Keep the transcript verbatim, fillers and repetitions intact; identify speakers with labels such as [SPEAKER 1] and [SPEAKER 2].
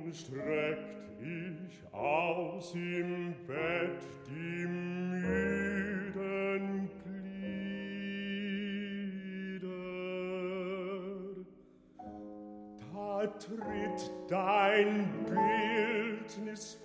[SPEAKER 1] streckt ich aus im Bett die müden Glieder. Da tritt dein Bildnis